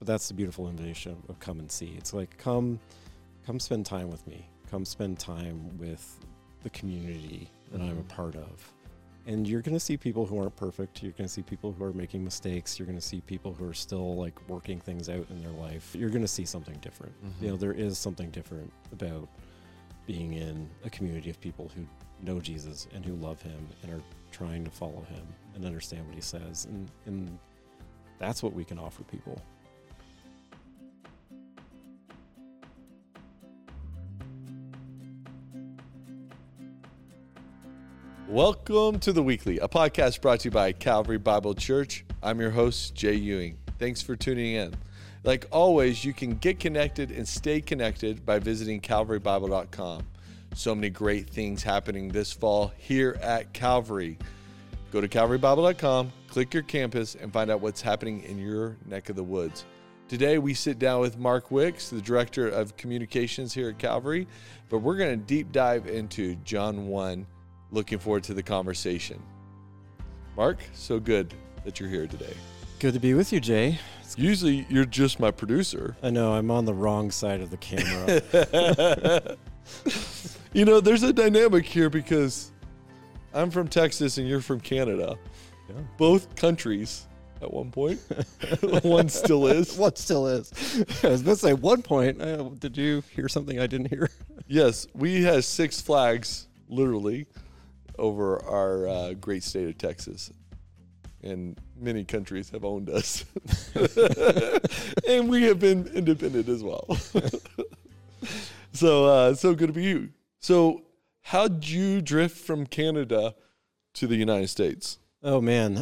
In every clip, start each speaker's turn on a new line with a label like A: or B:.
A: But that's the beautiful invitation of come and see. It's like, come spend time with me. Come spend time with the community that I'm a part of. And you're going to see people who aren't perfect. You're going to see people who are making mistakes. You're going to see people who are still like working things out in their life. You're going to see something different. You know, there is something different about being in a community of people who know Jesus and who love him and are trying to follow him and understand what he says. And that's what we can offer people.
B: Welcome to The Weekly, a podcast brought to you by Calvary Bible Church. I'm your host, Jay Ewing. Thanks for tuning in. Like always, you can get connected and stay connected by visiting calvarybible.com. So many great things happening this fall here at Calvary. Go to calvarybible.com, click your campus, and find out what's happening in your neck of the woods. Today, we sit down with Mark Wicks, the Director of Communications here at Calvary, but we're going to deep dive into John 1. Looking forward to the conversation. Mark, so good that you're here today.
A: Good to be with you, Jay.
B: Usually, you're just my producer.
A: I know, I'm on the wrong side of the camera.
B: You know, there's a dynamic here because I'm from Texas and you're from Canada.
A: Yeah.
B: Both countries at one point. One still is.
A: One still is. I was going to say, one point, did you hear something I didn't hear?
B: Yes, we have 6 flags, literally, over our great state of Texas. And many countries have owned us. And we have been independent as well. So good to be you. So how'd you drift from Canada to the United States?
A: Oh, man.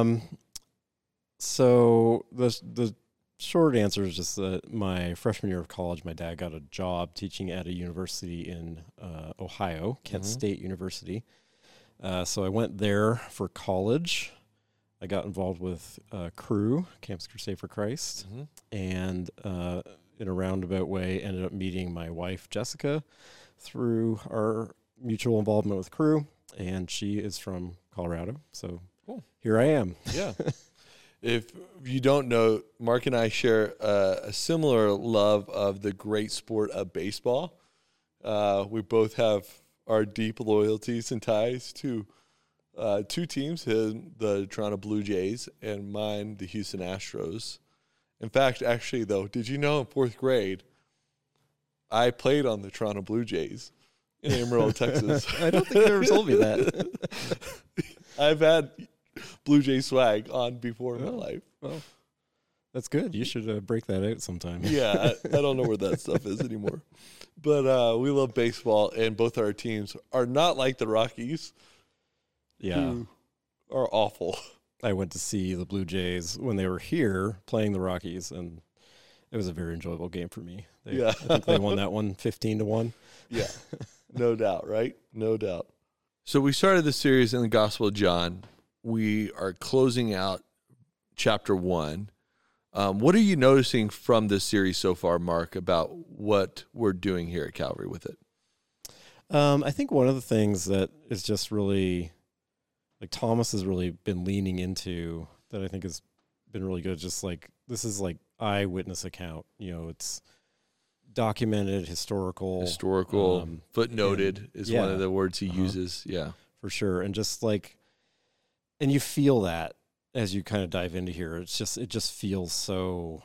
A: So the short answer is just that my freshman year of college, my dad got a job teaching at a university in Ohio, Kent State University. So I went there for college. I got involved with Cru, Campus Crusade for Christ, and in a roundabout way ended up meeting my wife, Jessica, through our mutual involvement with Cru, and she is from Colorado. So Here I am.
B: Yeah. If you don't know, Mark and I share a similar love of the great sport of baseball. We both have our deep loyalties and ties to 2 teams, the Toronto Blue Jays and mine, the Houston Astros. In fact, actually, though, did you know in 4th grade, I played on the Toronto Blue Jays in Amarillo, Texas?
A: I don't think you ever told me that.
B: I've had Blue Jay swag on before in my life.
A: Well, that's good. You should break that out sometime.
B: Yeah, I don't know where that stuff is anymore. But we love baseball, and both our teams are not like the Rockies.
A: Yeah.
B: Who are awful.
A: I went to see the Blue Jays when they were here playing the Rockies, and it was a very enjoyable game for me. I think they won that one 15-1.
B: Yeah, no doubt, right? No doubt. So we started the series in the Gospel of John. We are closing out chapter 1. What are you noticing from this series so far, Mark, about what we're doing here at Calvary with it?
A: I think one of the things that is just really, like Thomas has really been leaning into that I think has been really good, just like, this is like eyewitness account. You know, it's documented, historical. Footnoted is one of the words he uses. Yeah, for sure. And just like, and you feel that as you kind of dive into here, it just feels so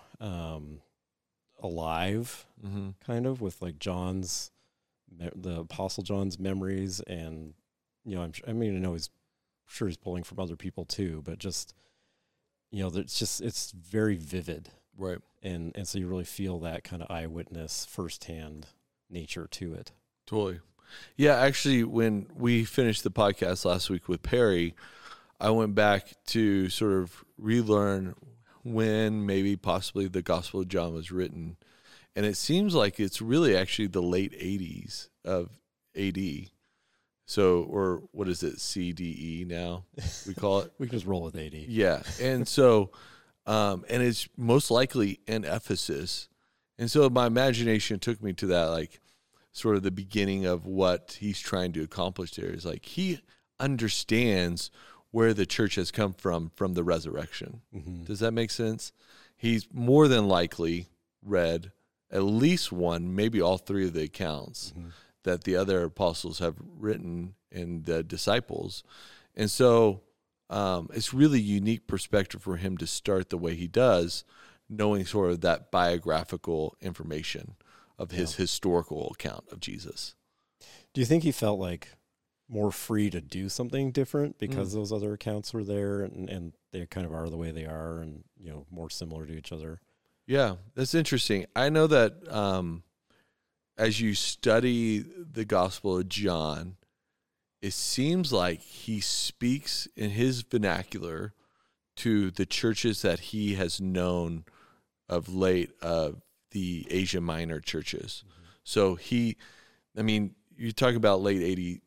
A: alive, kind of with like the Apostle John's memories, and you know, I know he's pulling from other people too, but just, you know, it's very vivid,
B: right?
A: And so you really feel that kind of eyewitness, firsthand nature to it.
B: Totally, yeah. Actually, when we finished the podcast last week with Perry, I went back to sort of relearn when maybe possibly the Gospel of John was written. And it seems like it's really actually the late 80s of AD. So, or what is it, CDE now we call it?
A: We can just roll with AD.
B: Yeah. And so, and it's most likely in Ephesus. And so my imagination took me to that, like, sort of the beginning of what he's trying to accomplish there. Is like he understands where the church has come from the resurrection. Mm-hmm. Does that make sense? he's more than likely read at least one, maybe all three of the accounts that the other apostles have written and the disciples. And so it's really unique perspective for him to start the way he does, knowing sort of that biographical information of his historical account of Jesus.
A: Do you think he felt like more free to do something different because those other accounts were there and they kind of are the way they are and, more similar to each other?
B: Yeah, that's interesting. I know that as you study the Gospel of John, it seems like he speaks in his vernacular to the churches that he has known of late, of the Asia Minor churches. So you talk about late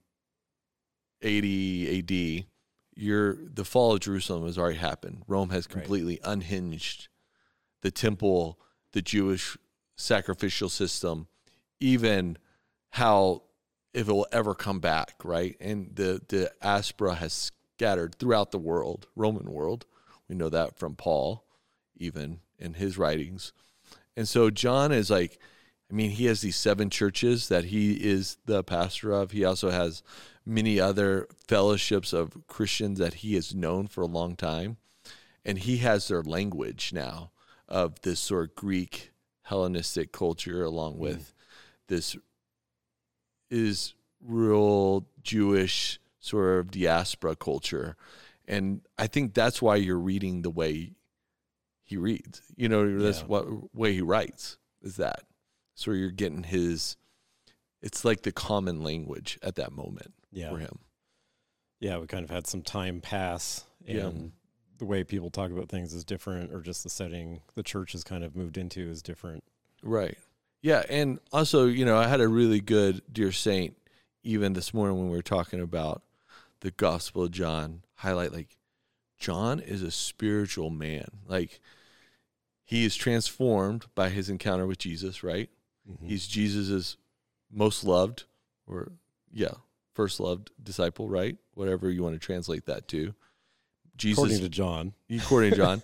B: 80 AD, the fall of Jerusalem has already happened. Rome has completely unhinged the temple, the Jewish sacrificial system, even how if it will ever come back, right? And the diaspora has scattered throughout the world, Roman world. We know that from Paul, even in his writings. And so John is like, he has these 7 churches that he is the pastor of. He also has many other fellowships of Christians that he has known for a long time. And he has their language now of this sort of Greek Hellenistic culture along with this Israel Jewish sort of diaspora culture. And I think that's why you're reading the way he reads. That's what way he writes is that. So you're getting it's like the common language at that moment for him.
A: Yeah, we kind of had some time pass and the way people talk about things is different, or just the setting the church has kind of moved into is different.
B: Right. Yeah, and also, I had a really good Dear Saint even this morning when we were talking about the Gospel of John, highlight like John is a spiritual man. Like he is transformed by his encounter with Jesus, right? He's Jesus's most loved first loved disciple, right? Whatever you want to translate that to. Jesus,
A: according to John.
B: According to John,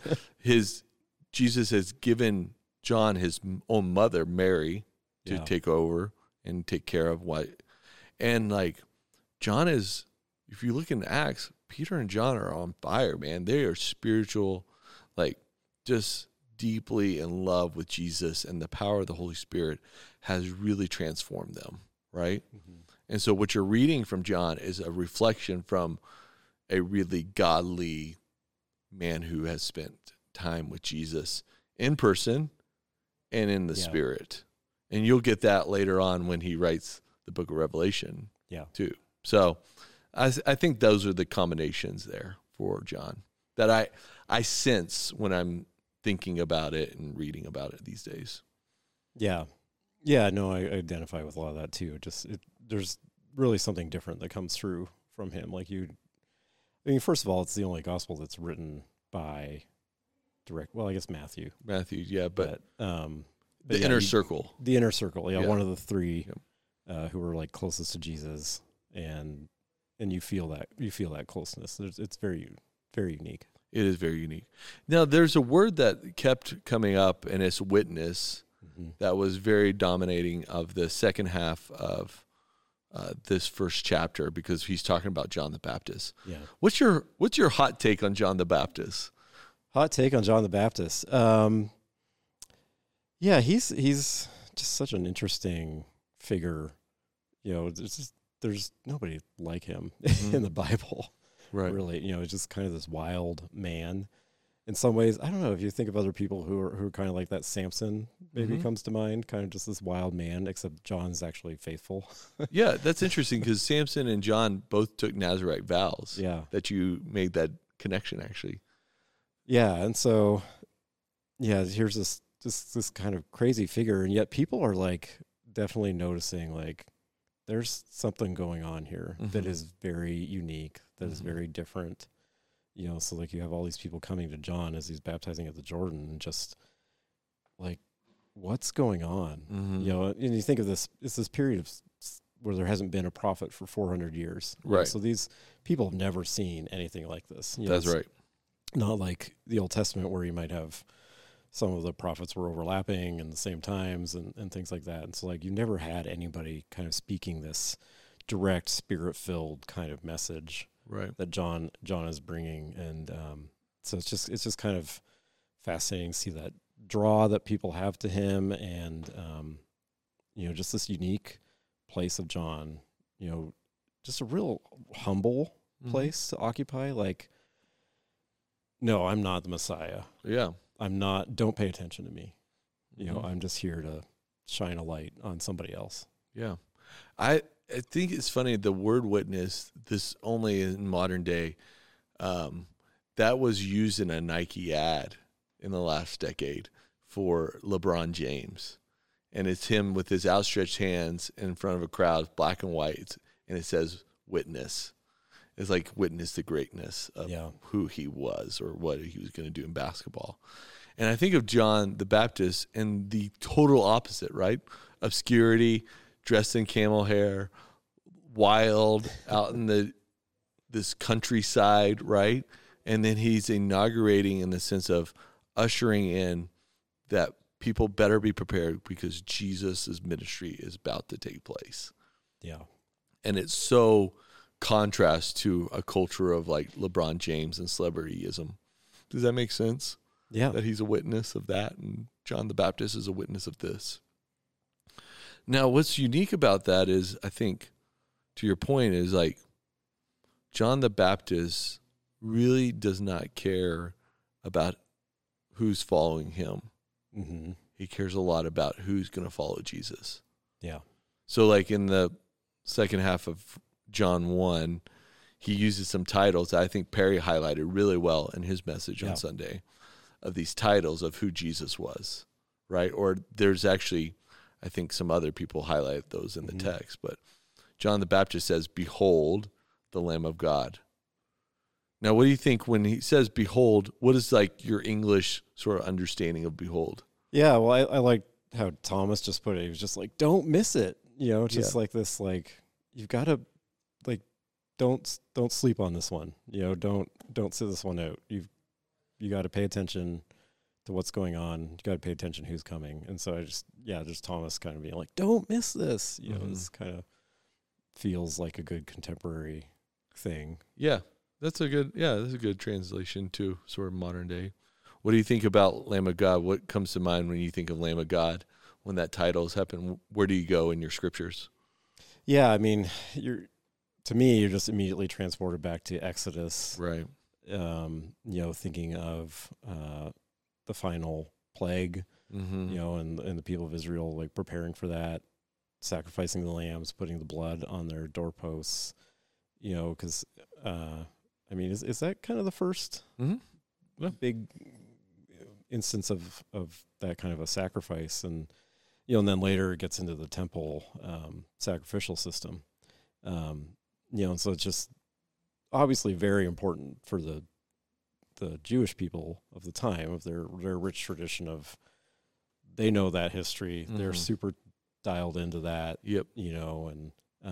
B: Jesus has given John his own mother, Mary, to take over and take care of and like John is, if you look in Acts, Peter and John are on fire, man. They are spiritual, like just deeply in love with Jesus, and the power of the Holy Spirit has really transformed them, right? And so what you're reading from John is a reflection from a really godly man who has spent time with Jesus in person and in the Spirit. And you'll get that later on when he writes the book of Revelation too. So I think those are the combinations there for John that I sense when I'm thinking about it and reading about it these days.
A: Yeah, no, I identify with a lot of that too. There's really something different that comes through from him. Like first of all, it's the only gospel that's written by Matthew.
B: Matthew, yeah, but
A: the
B: inner circle.
A: The inner circle, one of the 3 who were like closest to Jesus, and you feel that closeness. It's very, very unique.
B: It is very unique. Now, there's a word that kept coming up, and it's witness. That was very dominating of the second half of this first chapter, because he's talking about John the Baptist.
A: Yeah.
B: What's your hot take on John the Baptist?
A: Hot take on John the Baptist. He's just such an interesting figure. There's nobody like him in the Bible.
B: Right.
A: Really, it's just kind of this wild man. In some ways, I don't know if you think of other people who are kind of like that. Samson maybe comes to mind, kind of just this wild man, except John's actually faithful.
B: Yeah, that's interesting because Samson and John both took Nazirite vows.
A: Yeah.
B: That you made that connection, actually.
A: Yeah, and so, here's this kind of crazy figure, and yet people are like definitely noticing like there's something going on here that is very unique, that is very different. So like you have all these people coming to John as he's baptizing at the Jordan, and just like, what's going on? And you think of this, it's this period of where there hasn't been a prophet for 400 years.
B: Right.
A: So these people have never seen anything like this.
B: That's right.
A: Not like the Old Testament where you might have some of the prophets were overlapping in the same times and things like that. And so like you never had anybody kind of speaking this direct spirit-filled kind of message
B: Right.
A: that John is bringing. And so it's just kind of fascinating to see that draw that people have to him, and just this unique place of John, just a real humble place to occupy. Like, no, I'm not the Messiah.
B: Yeah.
A: I'm not, don't pay attention to me. I'm just here to shine a light on somebody else.
B: Yeah. I think it's funny, the word witness, this only in modern day, that was used in a Nike ad in the last decade for LeBron James. And it's him with his outstretched hands in front of a crowd, black and white, and it says witness. It's like witness the greatness of who he was or what he was going to do in basketball. And I think of John the Baptist and the total opposite, right? Obscurity, dressed in camel hair, wild, out in this countryside, right? And then he's inaugurating in the sense of ushering in that people better be prepared because Jesus' ministry is about to take place.
A: Yeah.
B: And it's so contrast to a culture of like LeBron James and celebrityism. Does that make sense?
A: Yeah.
B: That he's a witness of that, and John the Baptist is a witness of this. Now, what's unique about that is, I think, to your point, is like John the Baptist really does not care about who's following him.
A: Mm-hmm.
B: He cares a lot about who's going to follow Jesus.
A: Yeah.
B: So like in the second half of John 1, he uses some titles that I think Perry highlighted really well in his message on Sunday, of these titles of who Jesus was, right? Or there's actually, I think some other people highlight those in the text, but John the Baptist says, "Behold, the Lamb of God." Now, what do you think when he says "behold"? What is like your English sort of understanding of "behold"?
A: Yeah, well, I like how Thomas just put it. He was just like, "Don't miss it," just like this, like you've got to, like, don't sleep on this one. Don't sit this one out. You got to pay attention to what's going on. You got to pay attention who's coming. And so just Thomas kind of being like, "Don't miss this." This kind of feels like a good contemporary thing.
B: Yeah, that's a good translation to sort of modern day. What do you think about Lamb of God? What comes to mind when you think of Lamb of God? When that title has happened, where do you go in your scriptures?
A: Yeah, I mean, you're just immediately transported back to Exodus.
B: Right.
A: Thinking of the final plague, and the people of Israel like preparing for that, sacrificing the lambs, putting the blood on their doorposts, because I mean, is that kind of the first big instance of that kind of a sacrifice? And and then later it gets into the temple sacrificial system, and so it's just obviously very important for the Jewish people of the time, of their rich tradition of, they know that history. They're super dialed into that.
B: Yep.
A: And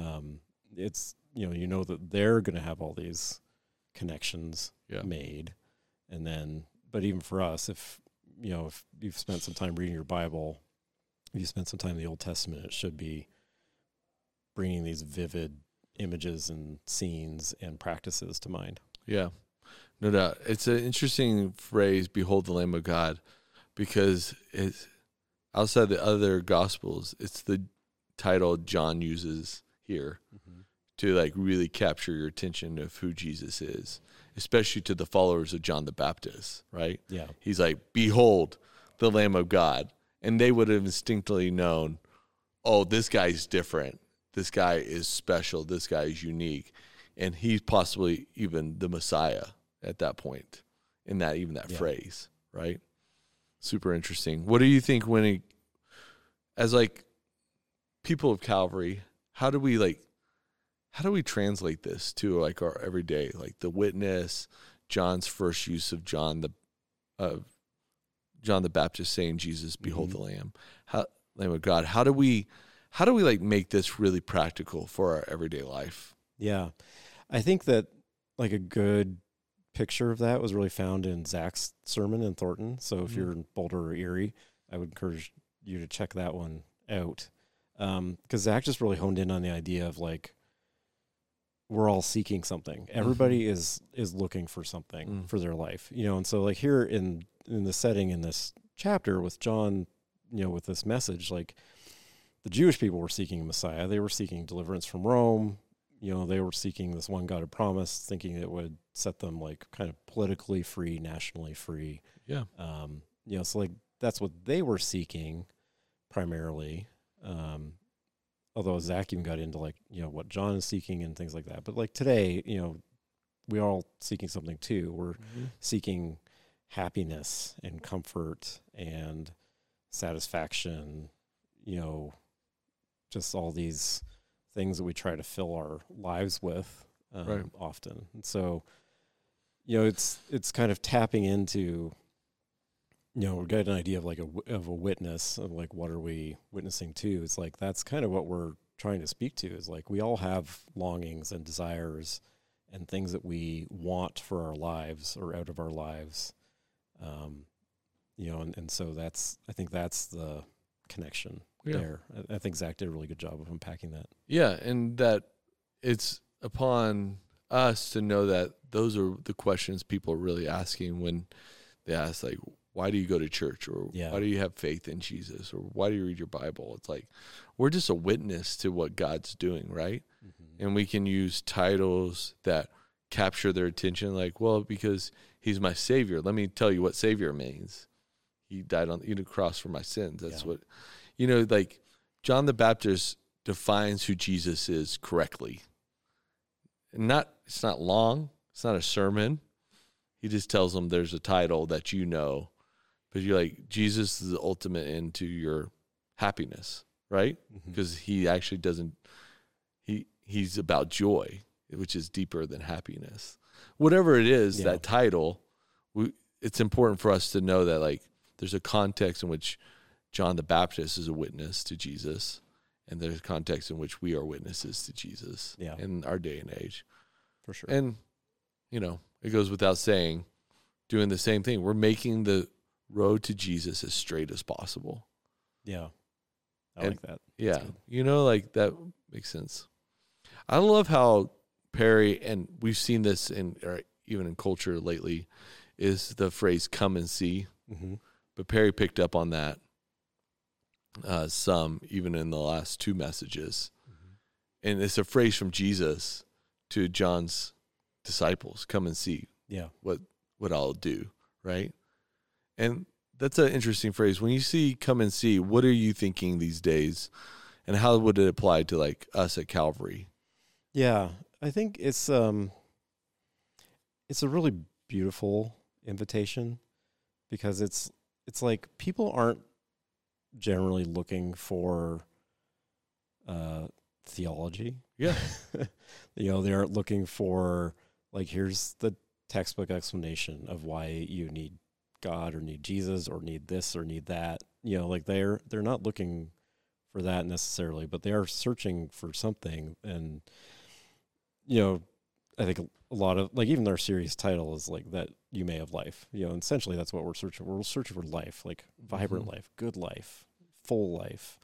A: it's, that they're going to have all these connections made. And then, but even for us, if you've spent some time reading your Bible, if you spent some time in the Old Testament, it should be bringing these vivid images and scenes and practices to mind.
B: Yeah, no doubt. It's an interesting phrase, "Behold the Lamb of God," because it's outside the other Gospels, it's the title John uses here to like really capture your attention of who Jesus is, especially to the followers of John the Baptist, right?
A: Yeah.
B: He's like, "Behold the Lamb of God." And they would have instinctively known, oh, this guy's different. This guy is special. This guy is unique. And he's possibly even the Messiah at that point, in that phrase, right? Super interesting. What do you think as like people of Calvary, how do we translate this to like our everyday, like the witness, John's first use of John the Baptist saying, "Jesus, behold the Lamb of God." How do we like make this really practical for our everyday life?
A: Yeah. I think that like a good picture of that was really found in Zach's sermon in Thornton. So if you're in Boulder or Erie, I would encourage you to check that one out. Because Zach just really honed in on the idea of like, we're all seeking something. Everybody is looking for something for their life, and so like here in the setting in this chapter with John, with this message, like the Jewish people were seeking a Messiah. They were seeking deliverance from Rome. They were seeking this one God had promised, thinking it would set them like kind of politically free, nationally free.
B: Yeah.
A: So like that's what they were seeking primarily. Although Zach even got into like, what John is seeking and things like that. But like today, we're all seeking something too. We're seeking happiness and comfort and satisfaction, just all these things that we try to fill our lives with often. And so, it's kind of tapping into, we're getting an idea of like a witness of like, what are we witnessing to? It's like, that's kind of what we're trying to speak to, is like, we all have longings and desires and things that we want for our lives or out of our lives. And so I think that's the connection there. I think Zach did a really good job of unpacking that.
B: Yeah. And that it's upon us to know that those are the questions people are really asking when they ask, like, why do you go to church? Or why do you have faith in Jesus? Or why do you read your Bible? It's like, we're just a witness to what God's doing, right? Mm-hmm. And we can use titles that capture their attention, like, well, because he's my Savior. Let me tell you what Savior means. He died on the cross for my sins. That's what, like John the Baptist defines who Jesus is correctly. And it's not long. It's not a sermon. He just tells them there's a title that but you're like, Jesus is the ultimate into your happiness, right? Because he actually doesn't, he's about joy, which is deeper than happiness. Whatever it is, that title, it's important for us to know that like there's a context in which John the Baptist is a witness to Jesus, and there's a context in which we are witnesses to Jesus in our day and age.
A: For sure.
B: And, it goes without saying, doing the same thing. We're making the road to Jesus as straight as possible.
A: Yeah. I like that.
B: Yeah. Like that makes sense. I love how Perry, and we've seen this even in culture lately, is the phrase "come and see." Mm-hmm. But Perry picked up on that some, even in the last two messages. Mm-hmm. And it's a phrase from Jesus to John's disciples: come and see what I'll do, right? And that's an interesting phrase. When you see "come and see," what are you thinking these days? And how would it apply to like us at Calvary?
A: Yeah, I think it's a really beautiful invitation, because it's like people aren't generally looking for theology.
B: Yeah.
A: They aren't looking for like, here's the textbook explanation of why you need God or need Jesus or need this or need that. Like they're not looking for that necessarily, but they are searching for something. And I think a lot of, like, even our series title is like that you may have life. And essentially that's what we're searching for. We're searching for life, like vibrant life, good life, full life.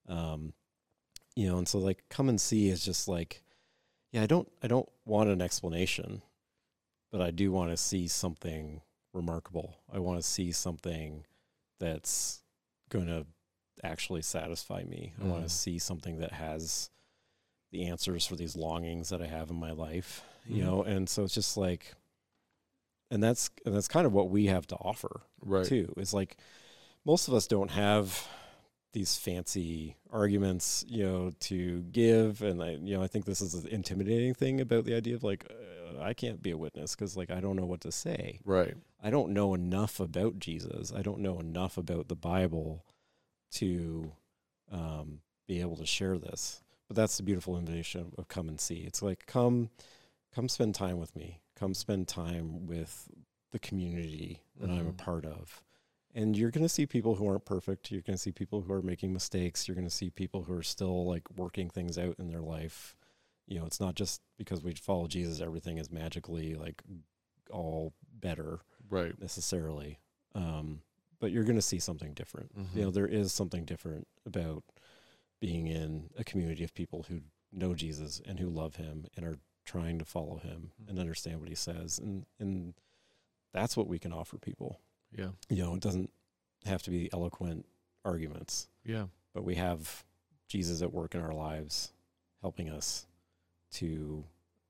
A: And so like come and see is just like, I don't want an explanation, but I do want to see something remarkable. I want to see something that's going to actually satisfy me. I want to see something that has the answers for these longings that I have in my life, and so it's just like, and that's kind of what we have to offer, right? Too, is like most of us don't have these fancy arguments, to give, and I think this is an intimidating thing about the idea of like, I can't be a witness because like I don't know what to say,
B: right?
A: I don't know enough about Jesus. I don't know enough about the Bible to be able to share this. But that's the beautiful invitation of come and see. It's like, come spend time with me. Come spend time with the community that I'm a part of. And you're going to see people who aren't perfect. You're going to see people who are making mistakes. You're going to see people who are still like working things out in their life. It's not just because we follow Jesus, everything is magically like all better
B: Right.
A: necessarily. But you're going to see something different.
B: Mm-hmm.
A: There is something different about being in a community of people who know Jesus and who love him and are trying to follow him and understand what he says. And that's what we can offer people.
B: Yeah.
A: It doesn't have to be eloquent arguments,
B: Yeah.
A: but we have Jesus at work in our lives, helping us to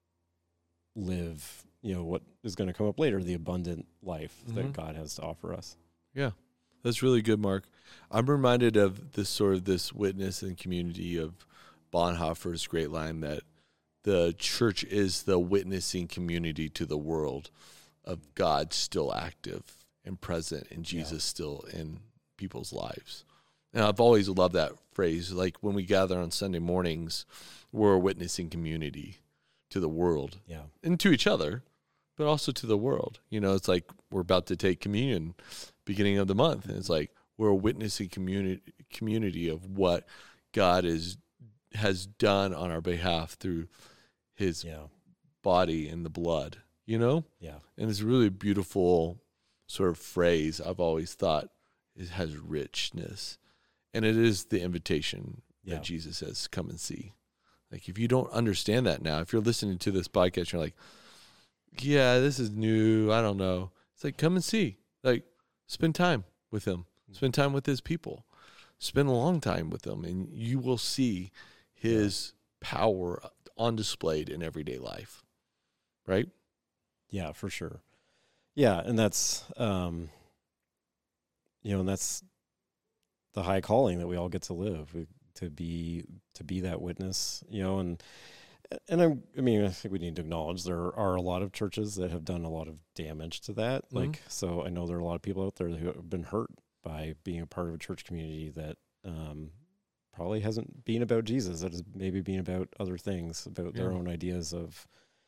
A: live, what is going to come up later, the abundant life that God has to offer us.
B: Yeah. That's really good, Mark. I'm reminded of this witness and community of Bonhoeffer's great line that the church is the witnessing community to the world of God still active and present and Jesus still in people's lives. And I've always loved that phrase. Like when we gather on Sunday mornings, we're a witnessing community to the world and to each other, but also to the world. It's like we're about to take communion beginning of the month. And it's like we're a witnessing community of what God has done on our behalf through his body and the blood, And it's a really beautiful sort of phrase. I've always thought it has richness. And it is the invitation that Jesus says, come and see. Like, if you don't understand that now, if you're listening to this podcast, you're like, yeah, this is new. I don't know. It's like, come and see. Like, spend time with him. Spend time with his people. Spend a long time with them, and you will see his power on display in everyday life. Right?
A: Yeah, for sure. Yeah, and that's, and that's the high calling that we all get to live, to be that witness, and I think we need to acknowledge there are a lot of churches that have done a lot of damage to that. So I know there are a lot of people out there who have been hurt by being a part of a church community that probably hasn't been about Jesus, that has maybe been about other things, about their own ideas of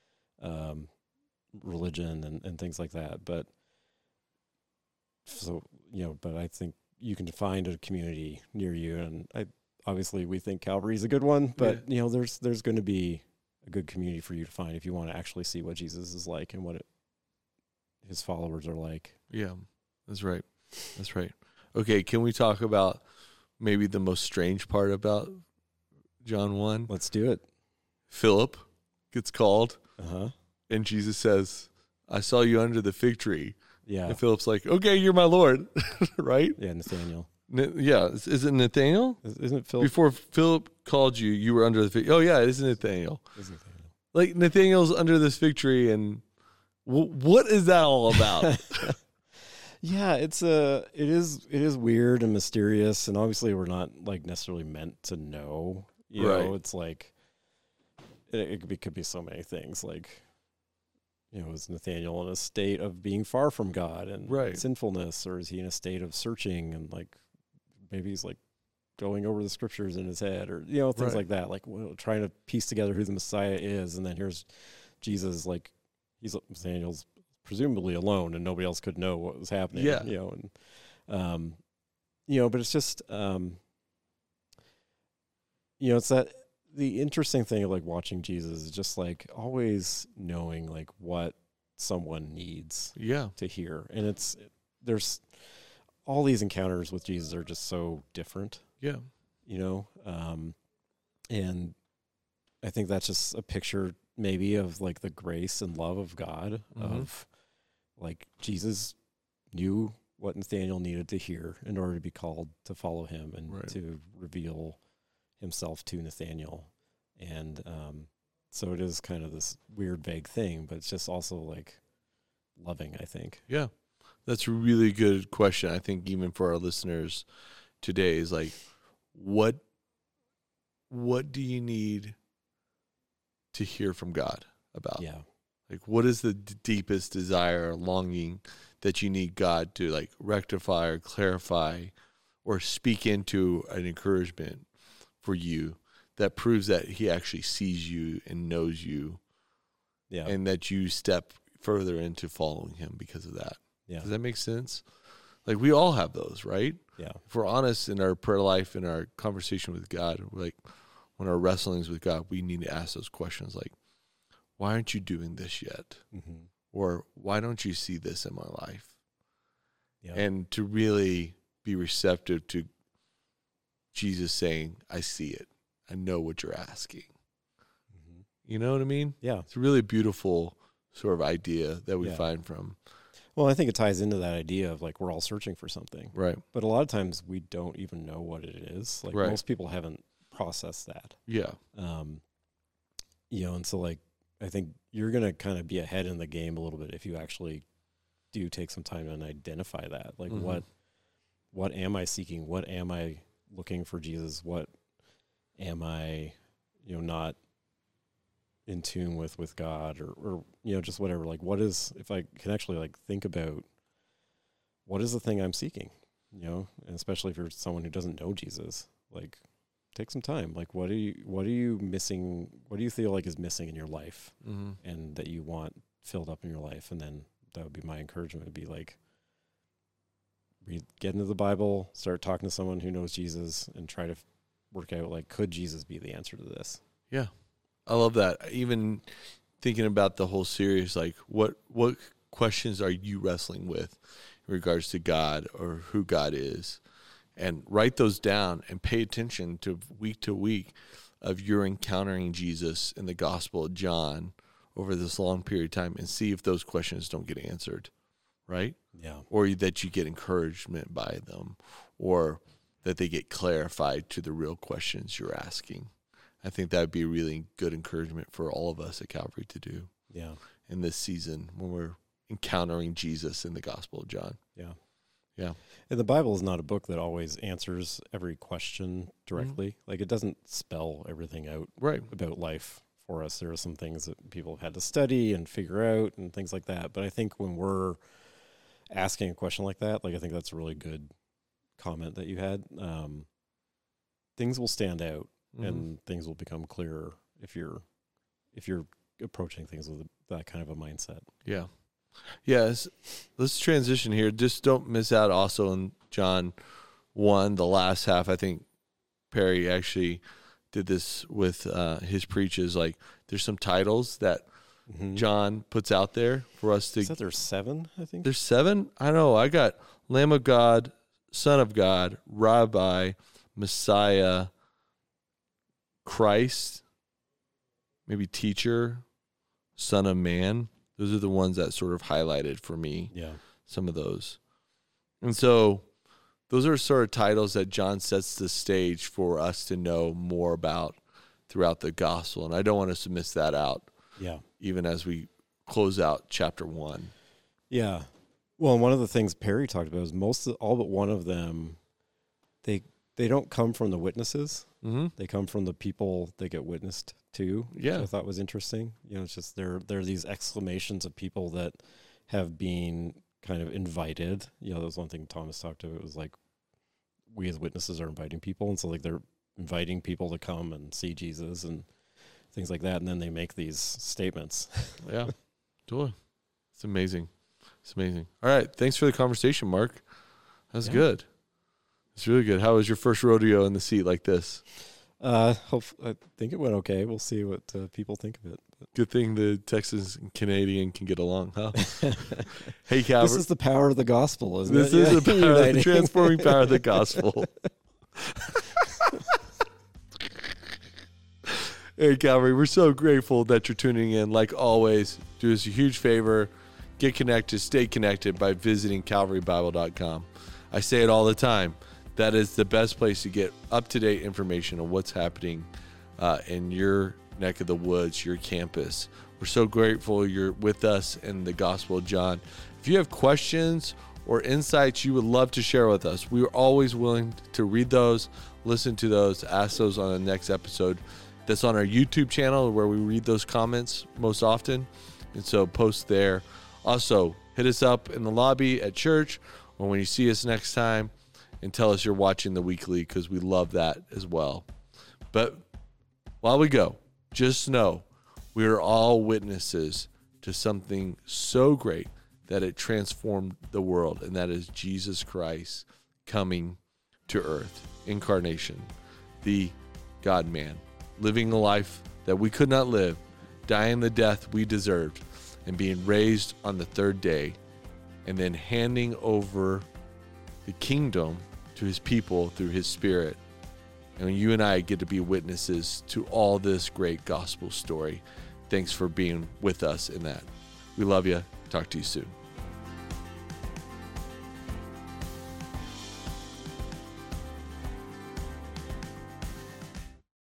A: religion and things like that. But I think you can find a community near you, and obviously we think Calvary is a good one, but there's going to be a good community for you to find if you want to actually see what Jesus is like and what his followers are like.
B: Yeah, that's right. That's right. Okay, can we talk about maybe the most strange part about John 1?
A: Let's do it.
B: Philip gets called, and Jesus says, I saw you under the fig tree.
A: Yeah.
B: And Philip's like, okay, you're my Lord, right?
A: Yeah, Nathaniel.
B: Is it Nathaniel?
A: Isn't it Philip?
B: Before Philip called you, you were under the fig. Oh, yeah, it is Nathaniel.
A: It is Nathaniel.
B: Like, Nathaniel's under this fig tree, and what is that all about?
A: Yeah, it is weird and mysterious, and obviously we're not like necessarily meant to know. You know, it's like it could be so many things. Like, is Nathaniel in a state of being far from God and sinfulness, or is he in a state of searching and like maybe he's like going over the scriptures in his head, or things like that, like trying to piece together who the Messiah is, and then here's Jesus, like Nathaniel's presumably alone and nobody else could know what was happening. But it's just it's that the interesting thing of like watching Jesus is just like always knowing like what someone needs to hear, and there's all these encounters with Jesus are just so different. And I think that's just a picture maybe of like the grace and love of God, of like Jesus knew what Nathaniel needed to hear in order to be called to follow him and to reveal himself to Nathaniel. And so it is kind of this weird, vague thing, but it's just also like loving, I think.
B: Yeah, that's a really good question. I think even for our listeners today is like, what do you need to hear from God about?
A: Yeah.
B: Like, what is the deepest desire or longing that you need God to like rectify or clarify or speak into an encouragement for you that proves that he actually sees you and knows you, and that you step further into following him because of that? Does that make sense? Like, we all have those, right?
A: Yeah.
B: If we're honest in our prayer life, in our conversation with God, like when our wrestlings with God, we need to ask those questions like, why aren't you doing this yet? or why don't you see this in my life?
A: Yeah.
B: And to really be receptive to Jesus saying, I see it. I know what you're asking.
A: Mhm.
B: You know what I mean?
A: Yeah.
B: It's a really beautiful sort of idea that we
A: Yeah.
B: find from.
A: Well, I think it ties into that idea of like we're all searching for something.
B: Right.
A: But a lot of times we don't even know what it is. Like
B: Right.
A: most people haven't processed that.
B: Yeah.
A: And so like I think you're going to kind of be ahead in the game a little bit if you actually do take some time and identify that. Like
B: Mhm.
A: what am I seeking? What am I looking for Jesus? What am I, not in tune with God or just whatever. Like what is, if I can actually like think about what is the thing I'm seeking, and especially if you're someone who doesn't know Jesus, like take some time. Like what are you missing? What do you feel like is missing in your life
B: Mm-hmm.
A: and that you want filled up in your life? And then that would be my encouragement, would be like, get into the Bible, start talking to someone who knows Jesus, and try to work out, like, could Jesus be the answer to this?
B: Yeah. I love that. Even thinking about the whole series, like what questions are you wrestling with in regards to God or who God is? And write those down and pay attention to week of your encountering Jesus in the Gospel of John over this long period of time, and see if those questions don't get answered, right?
A: Yeah.
B: Or that you get encouragement by them, or that they get clarified to the real questions you're asking. I think that would be a really good encouragement for all of us at Calvary to do
A: Yeah.
B: in this season when we're encountering Jesus in the Gospel of John.
A: Yeah.
B: Yeah.
A: And the Bible is not a book that always answers every question directly. Like it doesn't spell everything out
B: Right.
A: about life for us. There are some things that people have had to study and figure out and things like that. But I think when we're asking a question like that, like I think that's a really good comment that you had. Things will stand out and things will become clearer if you're approaching things with that kind of a mindset.
B: Yeah. Yes. Let's transition here. Just don't miss out also in John 1, the last half. I think Perry actually did this with his preaches. Like there's some titles that John puts out there for us to.
A: Is that there's 7, I think?
B: There's 7? I know. I got Lamb of God, Son of God, Rabbi, Messiah, Christ, maybe Teacher, Son of Man. Those are the ones that sort of highlighted for me.
A: Yeah.
B: Some of those. And so those are sort of titles that John sets the stage for us to know more about throughout the gospel. And I don't want us to miss that out.
A: Yeah.
B: Even as we close out chapter 1.
A: Yeah. Well, and one of the things Perry talked about is all but one of them, they don't come from the witnesses.
B: Mm-hmm.
A: They come from the people they get witnessed to.
B: Yeah.
A: Which I thought was interesting. It's just there are these exclamations of people that have been kind of invited. That was one thing Thomas talked about. It was like we as witnesses are inviting people, and so like they're inviting people to come and see Jesus and things like that, and then they make these statements.
B: Yeah. Totally. It's amazing. It's amazing. All right. Thanks for the conversation, Mark. That was good. It's really good. How was your first rodeo in the seat like this?
A: I think it went okay. We'll see what people think of it.
B: Good thing the Texas and Canadian can get along, huh? Hey, Calvary.
A: This is the power of the gospel, isn't
B: This
A: it?
B: is the power, the transforming power of the gospel. Hey, Calvary, we're so grateful that you're tuning in. Like always, do us a huge favor. Get connected, stay connected by visiting calvarybible.com. I say it all the time. That is the best place to get up-to-date information on what's happening in your neck of the woods, your campus. We're so grateful you're with us in the Gospel of John. If you have questions or insights you would love to share with us, we are always willing to read those, listen to those, ask those on the next episode. That's on our YouTube channel where we read those comments most often. And so post there. Also, hit us up in the lobby at church or when you see us next time and tell us you're watching the weekly, because we love that as well. But while we go, just know we are all witnesses to something so great that it transformed the world, and that is Jesus Christ coming to earth, incarnation, the God-man, living a life that we could not live, dying the death we deserved, and being raised on the third day, and then handing over the kingdom to his people through his Spirit. And you and I get to be witnesses to all this great gospel story. Thanks for being with us in that. We love you. Talk to you soon.